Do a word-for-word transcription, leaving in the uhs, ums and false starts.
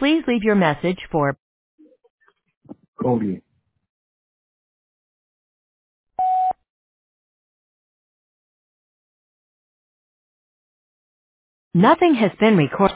Please leave your message for Cody. nothing has been recorded.